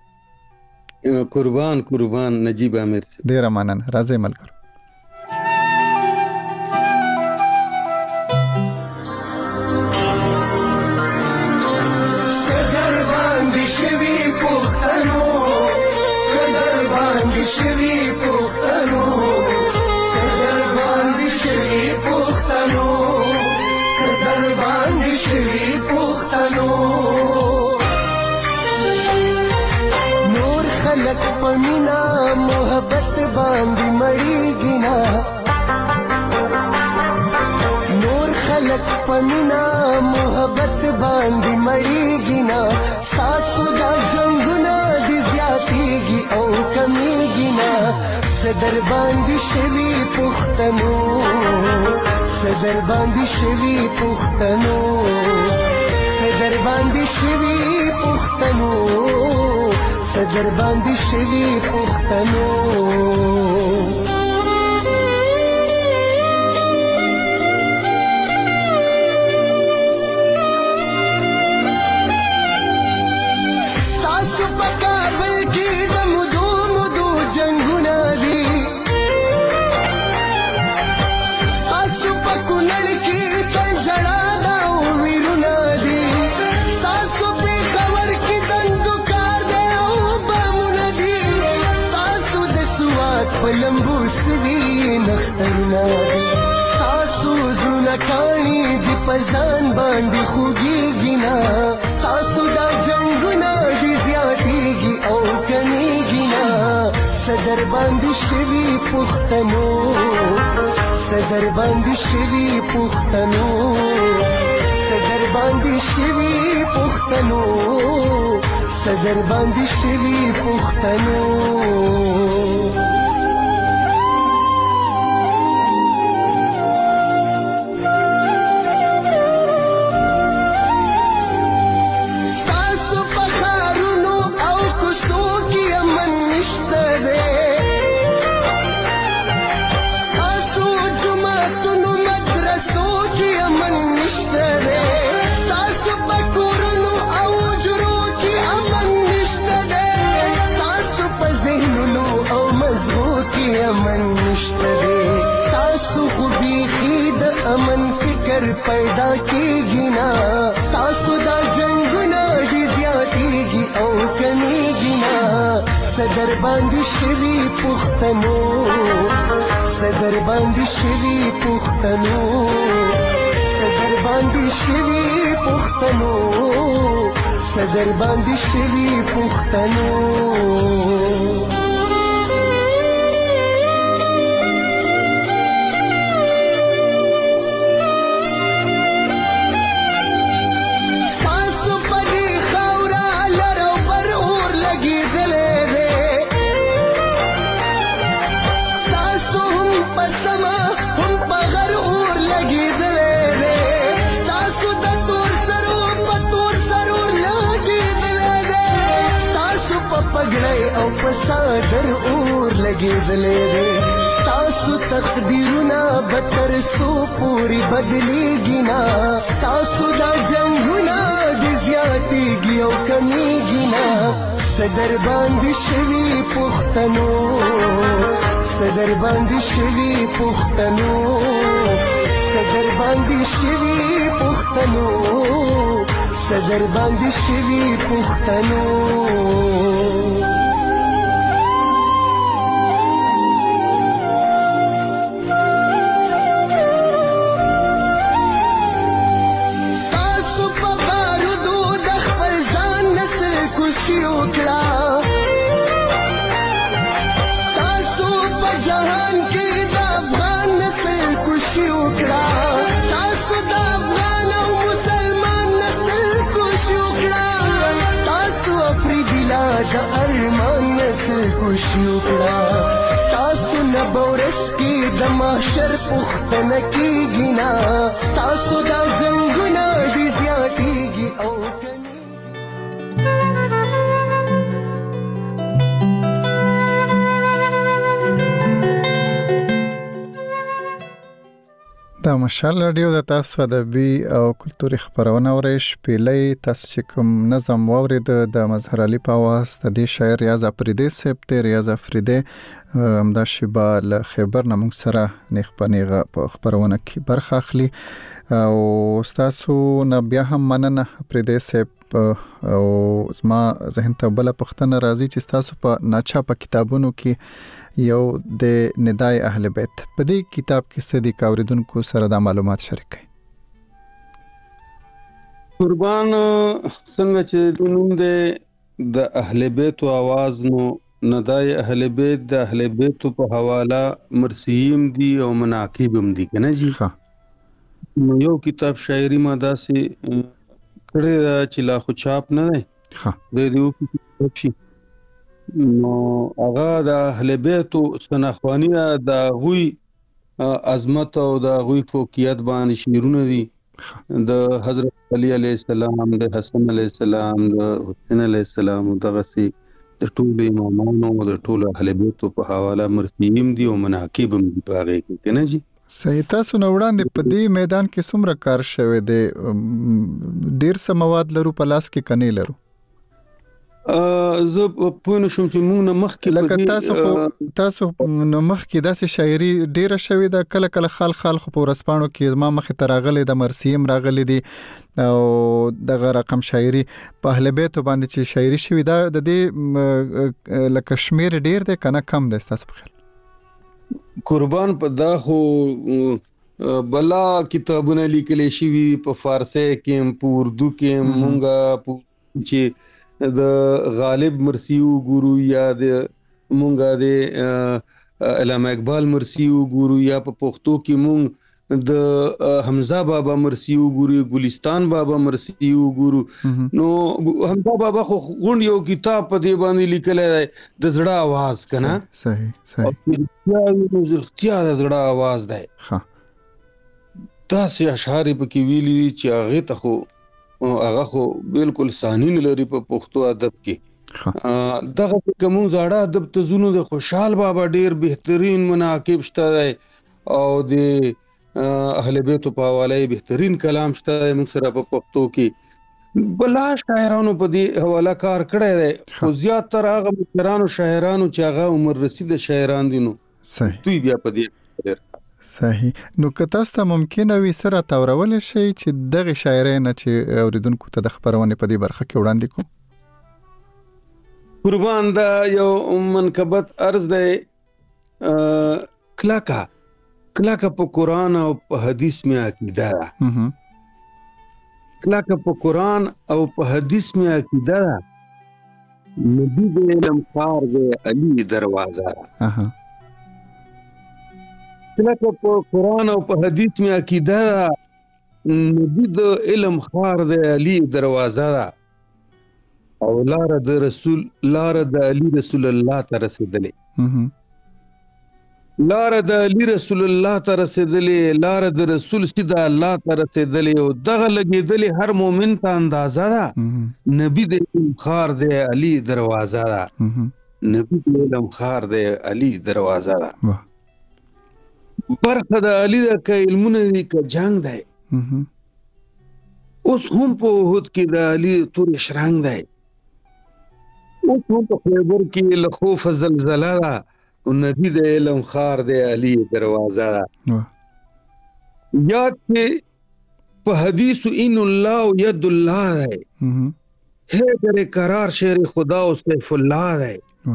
قربان نجیب عامر. ډیره مننه، راځئ ملګرو. صدر باندې شوي پښتنو، صدر باندې شوي پښتنو، صدر باندې شوي پښتنو، صدر باندې شوي پښتنو. خلق پمینا محبت باندې مړیږي نا، نور خلق پمینا محبت باندې مړیږي نا. تاسو دا جنگونه دي زیاتېږي او کمیږي نا. صدر باندې شوي پښتنو، صدر باندې شوي پښتنو، صدر باندې شوي پښتنو، صدر باندې شوي پښتنو. ستاسو په کابل کې د مودو مودو جنګونه دي، ستاسو په کونړ کې تل جړا ده او ویرونه دي، ستاسو پېښور کې دندو پلمبو سوي نخترونه دي، ستاسو زړونه کاڼي دي په ځان باندې خوږېږي نه. ستاسو دا جنګونه دي زیاتېږي او کمیږي نه. صدر باندې شوي پښتنو، صدر باندې شوي پښتنو، صدر باندې شوي پښتنو، صدر باندې شوي پښتنو. ستاسو خو بیخي د امن فکر پیدا کېږي نه. ستاسو دا جنګونه دي زیاتېږي او کمیږي نه. صدر باندې شوي پښتنو، صدر باندې شوي پښتنو، صدر باندې شوي پښتنو، صدر باندې شوي پښتنو. پګړی او په صادر اور لګېدلی دی، ستاسو تقدیرونه به تر څو پورې بدلېږي نه. ستاسو دا جنګونه دي زیاتېږي او کمیږي نه. صدر باندې شوي پښتنو، صدر باندې شوي پښتنو، صدر باندې شوي پښتنو، صدر باندې شوي پښتنو. تاسو په جهان کې د افغان نسل کوشش وکړه، کړه تاسو نه بورس کې د محشر پوښتنه کیږي نه تاسو دا جنگونه دي زیاتېږي او دا مشال رادیو د تاسو ادبي او کلتوري خبرونه اورئ شپېلې تاسو چې کوم نظم واورید د مظهر علي په आवाज د دې شاعر ریاض افریدی صاحب ته ریاض افریدی همدا شیبه له خبر نمون سره نیخ پنیغه په خبرونه کې برخه اخلي او تاسو نه بیا هم مننه افریدی صاحب او زما ذهن ته بل پښتنه راځي چې تاسو په ناچاپه کتابونو کې یو د ندای اهل بیت په دې کتاب کې سدي کاوریدونکو سره د معلومات شریک کړئ. قربان څنګه چې نوم د اهل بیت او आवाज نو ندای اهل بیت د اهل بیت په حواله مرسیم دي او مناقب هم دي کنه جی. یو کتاب شاعری ما داسې کړی چې لا خو چاپ نه دی د دې کتاب شي نو هغه د اهل بیت سنخوانی د غوی عظمت او د غوی فوقیت باندې شعرونه دي د حضرت علی علیه السلام د حسن علیه السلام د حسین علیه السلام دغه سي د ټول امامانو د ټول اهل بیت په حواله مرسیم دي او مناقب هم دي پاره کې نه جی. صحیح. تاسو نو وړاندې په دې میدان کې څومره کار شوی دی؟ ډیر څه مواد لرو په لاس کې کني لرو؟ زه په نشم چې موږ نه مخکې لکه تاسو نو مخکې داسې شاعري ډیره شوې ده کله کله خال خو په ورسپانو کې ما مخې ته راغلي د مرسیم راغلي دي او دغه رقم شاعري په اهل بیت باندې چې شاعري شوې ده د دې لکه شمیر ډیر دی کنه کم دی تاسو په خیال؟ قربان په دا خو بلا کتابونه لیکل شوي په فارسی کې په اردو کې مونږه چې د غالب مرسیو ګورو یا د مونږه د علامه اقبال مرسیو ګورو یا په پښتو کې مونږ د حمزه بابا مرسیو ګورو ګلستان بابا مرسیو ګورو نو حمزه بابا خو غونډ یو کتاب په دی باندې لیکل دی د زړه आवाज کنه. صحیح یا د زړه आवाज دی. تاسو اشعار په کې ویلي چې هغه ته خو بالکل سانین لري په پښتو ادب کې. دغه کوم زړه ادب ته زونو د خوشحال بابا ډیر بهترین مناقب شته او د اهل بیت په حواله بهترین کلام شته موږ سره په پښتو کې. بلا شاعرانو په دې حواله کار کړی دی خو زیات تر هغه مشرانو شاعرانو چې هغه عمر رسید شاعران دي نو صحیح دوی بیا په دې صحیح. نو که تاسو ته ممکن وي سره تورول شي چې دغه شاعرانه چې اوریدونکو ته د خبرونه په دې برخه کې وړاندې کوم. قربان دا یو منقبت عرض دی کلاکه په قرآن او په حدیث می عقیده ده. کلاکه په قرآن او په حدیث می عقیده ده. نبی د علم خار دی علی دروازه ده. کلاکه په قرآن او په حدیث می عقیده ده. نبی د علم خار دی علی دروازه ده. او لار د علی رسول الله ته رسیدلې. لار د علی رسول الله ته رسیدلې. لار د رسول سیدا الله ته رسیدلې او دغه لګیدلې هر مؤمن ته اندازه ده. نبی د علم خار دی علی دروازه ده. نبی د علم خار دی علی دروازه ده. برخه د علی د علمونه دي ک جنگ دی. اوس هم په وحد کې د علی تور شرنګ دی. اوس هم په خیبر کې له خوف زلزلہ ده. نبی د علم خار دی علی دروازه ده. یاد کې په حدیث ان الله ید الله ده. حیدر قرار شیر خدا او سیف الله ده.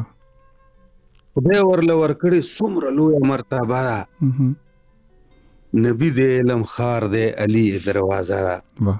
خدای ورله ورکړي څومره لوی مرتبه ده. نبی د علم خار دی علی دروازه ده.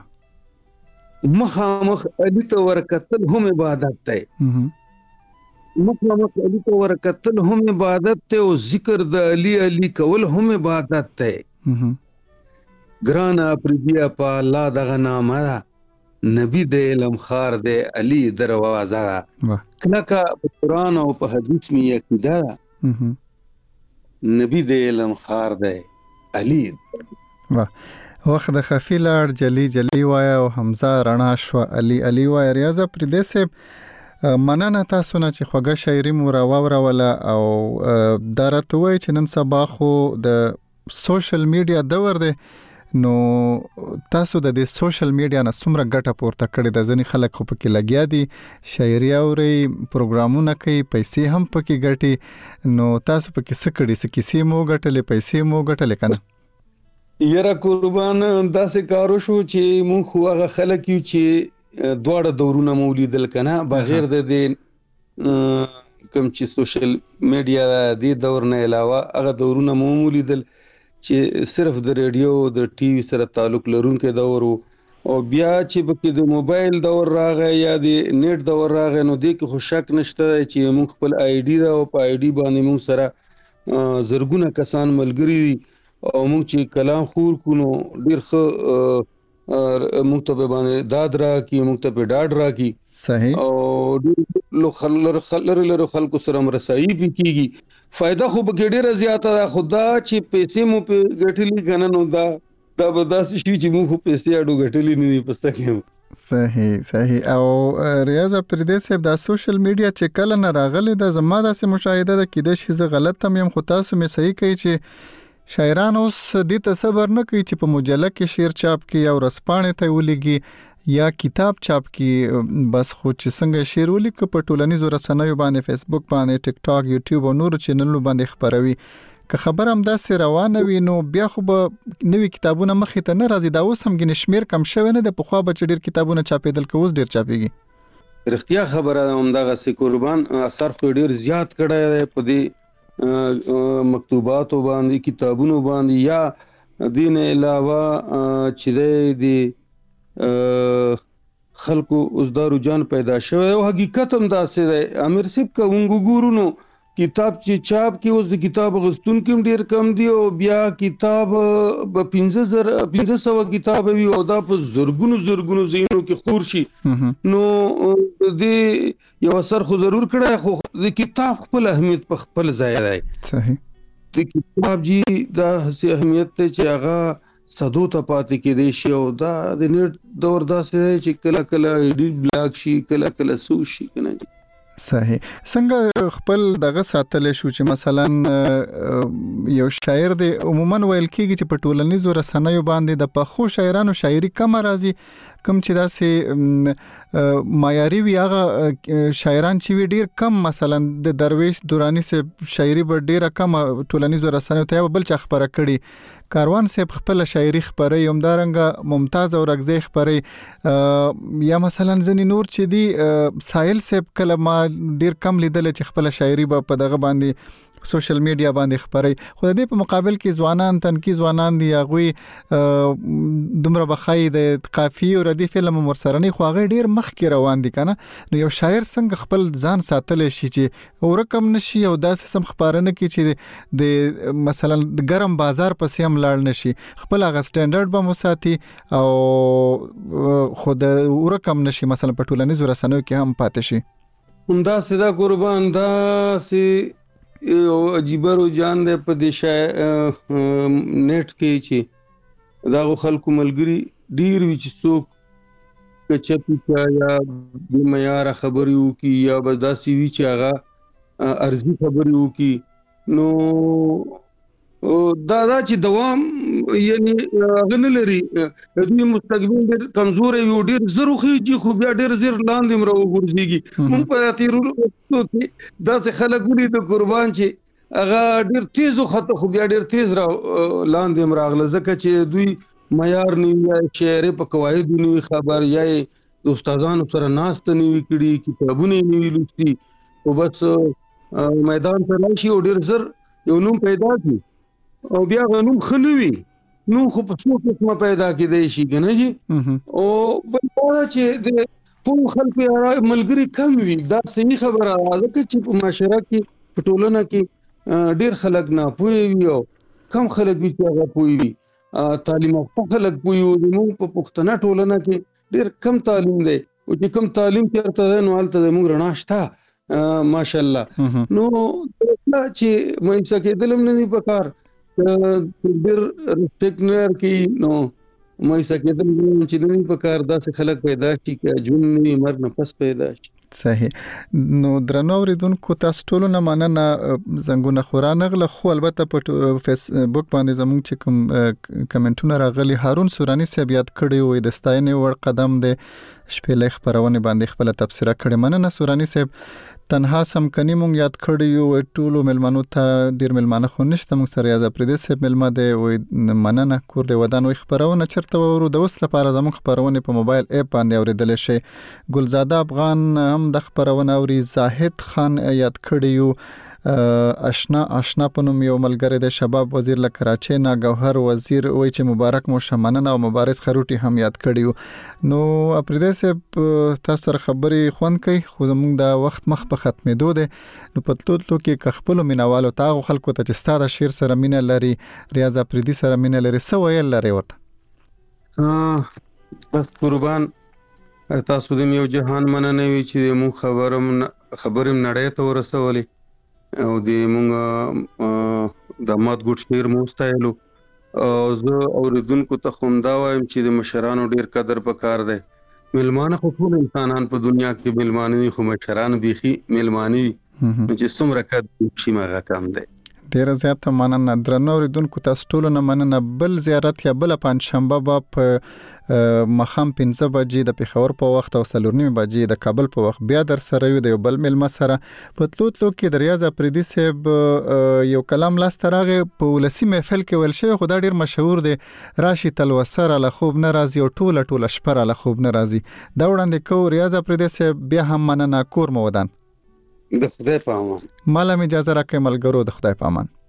مخامخ علی ته ورکتل هم عبادت ده. مخامخ علی ته ورکتل هم عبادت ته او ذکر د علی کول هم عبادت ته. ګران پردیا په الله دغه نامه ده. نبی د علم خار دی علی دروازه واه کلکه په قرآن او په حدیث می عقیده نبی د علم خار دی علی. واه وخت د خفي لاړ جلی جلی وای او حمزه رڼا شو علی وای. ریاض پردې سه مننه تاسو نه چې خوږه شاعري مو راووروله او درته وای چې نن سبا خو د سوشل میډیا دور دی نو تاسو د دې سوشل میډیا نه څومره ګټه پورته کړې ده؟ ځینې خلک خو پکې لګیا دي شاعري اوري پروګرامونه کوي پیسې هم پکې ګټي نو تاسو پکې څه کړي؟ څه کیسې مو ګټلې پیسې مو ګټلې کنه؟ یره قربان داسې کارو شو چې مونږ خو هغه خلک یو چې دواړه دورونه مو لیدل کنه بغیر د دې کوم چې سوشل میډیا د دور نه علاوه هغه دورونه مو لیدل چې صرف د ریډیو د ټي وي سره تعلق لرونکو دور او بیا چې بکې د موبایل دور راغی یا د نیټ دور راغی نو د کې خو شک نشته چې موږ خپل آی ډي دا او په آی ډي باندې موږ سره زرګونه کسان ملګري او موږ چې کلام خور کو نو ډیر ښه موږ ته باندې داد را کی موږ ته په ډاډ را کی صحیح او ډیر خلکو سره مرسایي کیږي فائدہ خو به ډیره زیاته ده خدا چې پیسې مو په ګټلې کنه نو دا به داسې شي چې مو خو پیسې اډو ګټلې نه دي پسته کې. صحیح او ریاض پردې صاحب دا سوشل میډیا چې کله نه راغلی د زما داسې مشاهده ده کېدای شي زه غلط هم یم خو تاسو مې صحیح کوي چې شاعران اوس دې ته صبر نه کوي چې په مجله کې شعر چاپ کړي او رسپانې ته ولېږي یا کتاب چاپ کړي بس خو چې څنګه شعر ولیکي په ټولنیزو رسنیو باندې فیسبوک باندې ټیک ټاک یوټیوب او نورو چینلونو باندې خبروي که خبر هم داسې روانه وي نو بیا خو به نوي کتابونه مخې ته نه راځي. دا اوس هم ګنې شمیر کم شوی نه دی پخوا به چې ډېر کتابونه چاپېدل که اوس ډېر چاپېږي. رښتیا خبره ده همدغسې قربان اثر خو ډېر زیات کړی دی په دې مکتوباتو باندې کتابونو باندې یا دین علاوه چې دی خلکو اوس دا رجحان پیدا شوی او حقیقت هم داسې دی امیر صاحب که مونږ ګورو نو کتاب چې چاپ کې اوس د کتاب غوښتونکي هم ډېر کم دي او بیا کتاب به 1500 کتاب وي او دا په زرګونو ځایونو کې خور شي نو د یو اثر خو ضرور کړی خو د کتاب خپل اهمیت په خپل ځای دی. صحیح د کتاب جی دا هسې اهمیت دی چې هغه صدو ته پاتې کېدی شي او دا د نیټ دور داسې دی چې کله ایډیټ بلاک شي کله سوس شي کنه. صحیح څنګه خپل دغه ساتل شو چې مثلا یو شاعر دی عموما ویل کېږي چې په ټولنیزو رسنیو باندې د پخو شاعرانو شاعري کم راځي کم چې داسې معیاري وي هغه شاعران چې وي ډیر کم مثلا د درویش دورانی سے شاعري به ډیره کم ټولنیزو رسنیو ته بل چا خبره کړي کاروان صاحب خپل شاعري خبري همدارنګه ممتاز او رغزي خبري یا مثلا ځنی نور چې دی ساحل صاحب کله ما ډیر کم لیدل چې خپل شاعري په دغه باندې سوشل میډیا باندې خبري خو د دې په مقابل کې ځوانان تنکي ځوانان دی هغه دومره بخای د قافیه او ردی فلم مرسرنی خو هغه ډیر مخ کې روان دي کنه نو یو شاعر څنګه خپل ځان ساتل شي چې ورکم نشي او داسې سم خبرونه کې چې د مثلا د ګرم بازار پسې هم لاړ نشي خپل هغه سټانډرډ به مساتي او خود ورکم نشي مثلا په ټولنیزو رسنیو کې هم پاتې شي. همدا سدا قربان دا سي یو عجیب رجحان دی په دې نیټ کې چې دا خلکو ملګری ډیر وی چې څوک کچپی یا د معیار خبري وکي یا بس داسي وی چې هغه ارزي خبري وکي نو دا چې دوام یعنی غن لري د مستقبل ډیر کمزور وي ډیر زروخي چې خو بیا ډیر زیر لاندې مرو ورځيږي مونږ په تیرولو کې دا څه خلک ولي د قربان چې هغه ډیر تیز خط خو بیا ډیر تیز را لاندې مراغله ځکه چې دوی معیار نه شعر په قواعد نه خبر یا د استادانو سره ناست نه وی کړي کتابونه نه وی لوستي او بس میدان ته راشي او ډیر زر یو نوم پیدا کی او بیا غنوم خنوي نو خو په څو قسمه پیدا کېدای شي کنه جی او بل چې د په خلکو ملګری کم وي دا صحیح خبره ده چې په معاشره کې په ټولنه کې ډیر خلک نه پوي وي او کم خلک وي چې هغه پوي وي تعلیم یافته خلک پوي وي نو په پښتنه ټولنه کې ډیر کم تعلیم دی او چې کم تعلیم چیرته ده نو هلته زموږ رڼا شته ماشاءالله. نو چې مایوسه کېدل هم نه دي پکار، ډیر ریسپیکټ نه ورکوي نو مایوسه کېدل چې نه دي پکار. داسې خلک پیدا شي چې ژوند نه وي مرګ نه پس پیدا شي. صحیح. نو درنو اوریدونکو تاسو ټول نه مننه زنګونه خورانه غله، خو البته په فیسبوک باندې زموږ چې کوم کمنټونه راغلي هارون سورانی صاحب یاد کړی وي د ستاینې ور قدم دی شپېلې خبرونه باندې خپل تفسیر کړي. مننه سورانی صاحب. تنها سم کني مونږ یاد کړی یو ټولو ملمنو ته ډیر ملمانه خو نشته مونږ سره یاد پردې صاحب ملما دی وي مننه کور دی ودان وي خبرونه چرته ورو د اوس لپاره زموږ خبرونه په موبایل اپ باندې اوریدل شي. ګلزاده افغان هم د خبرونه اوري. زاهد خان یاد کړی یو آشنا پنوم یو ملګری د شباب وزیر له کراچۍ نه گوهر وزیر وای چې مبارک مو شمننه او مبارز خروټي هم یاد کړیو. نو اپریده سه تاسو سره خبري خوان کوي خو زموږ د وخت مخ په ختمېدو ده. نو پتلوتلو کې خپل مینوالو تاغه خلکو ته چې ستاده شیر سره مینه لري ریاض اپریدي سره مینه لري سو ویل لري ورته بس قربان تاسو د یو جهان مننه وی چې مو خبرم نړۍ ته ورسولې او د مونږ د مات ګوټ شیر مستایلو او زه اوریدونکو ته خوندا وایم چې د مشرانو ډیر قدر پکار دی. ملمانه خو ټول انسانان په دنیا کې ملمانه خو مشران بيخي ملمانه چې څومره کد شي ماغه کم دی. ډیر زیات مننه درنو اوریدونکو تاسو ټول نه مننه. بل زیارت یا بل پنځشنبه په مخام 15 بجې د پیښور په وخت او 4:30 بجې د کابل په وخت بیا در سره یو د بل ملما سره پتلوتلو کې د ریاض اپریدي صاحب یو کلام لاس ترغه په ولسی محفل کې ول شوی خدای ډیر مشهور دی راشي تلوسر له خوب ناراضي او ټوله شپره له خوب ناراضي دا وړاندې کو ریاض اپریدي صاحب بیا هم مننه کور مودان د خدای په امان. مالا می اجازه راکې ملګرو د خدای په امان.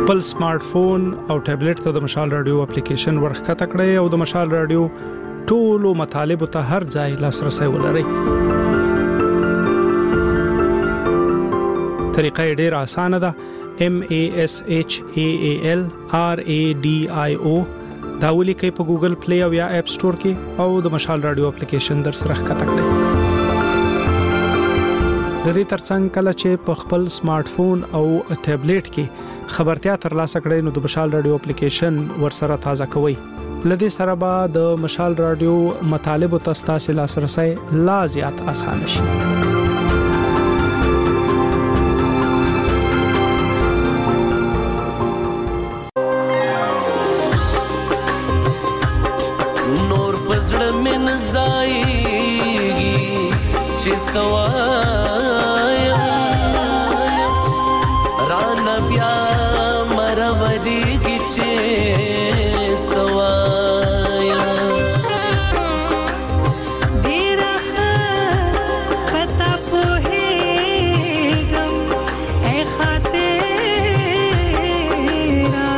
خپل سمارټ فون او ټابلیټ ته د مشال رادیو اپلیکیشن ورخکته کړئ او د مشال رادیو ټولو مطالب ته هر ځای لاسرسي ولرئ. طریقه ډېر اسانه ده. MASHALRADIO دا ولیکئ په ګوګل پلی او یا اپ سٹور کې او د مشال رادیو اپلیکیشن در سره ښکته کړئ. د دې ترڅنګ کله چې په خپل سمارټ فون او ټابلیټ کې خبرتیا ترلاسه کړئ نو د مشال رادیو اپلیکیشن ورسره تازه کوئ. لدې سره به د مشال رادیو مطالب او تاسو لاسرسي لا زیات آسان شي. نور پزړه من زایږي چې سوایا ران بیا مروري کې چې سوایا ډیره پتا پوهېږم اے خاطرا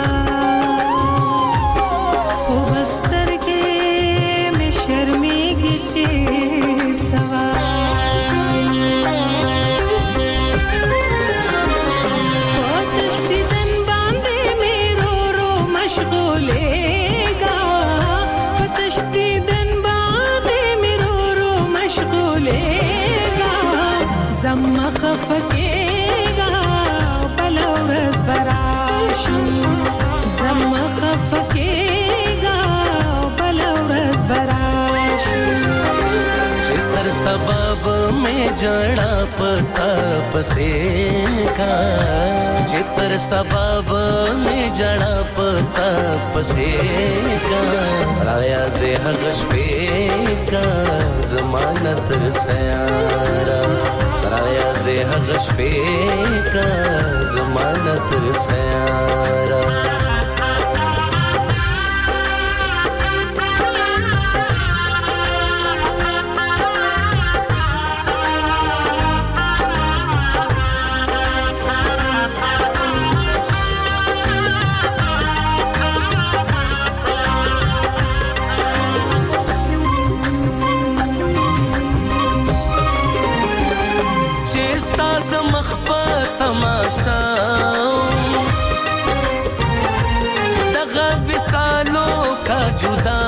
خو بستر کې مې شرمېږي چې خفکیگا بلورز براشو زم خفکیگا بلورز براشو چتر سبب میں جڑا پتا پسے کا چتر سبب میں جڑا پتا پسے کا رایا دے حغش پہ کا ضمانت سیارا رایا دے حغش پہ کا ضمانت سیارا دغه وسالو کا جدا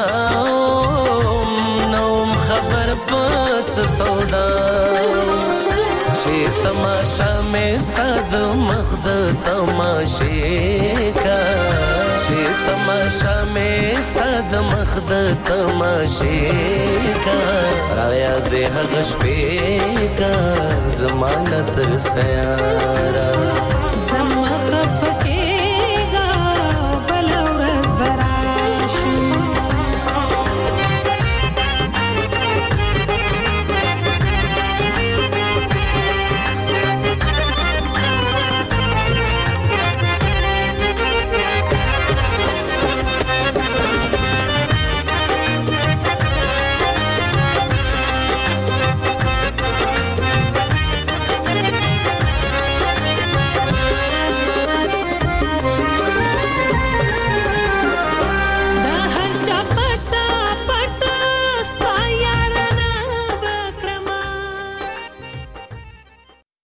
نوم خبر پس سودا چې تماشا میں صد مخد تماشے کا چې تماشا میں صد مخد تماشے کا رایا دے حغش پہ کا ضمانت سیارا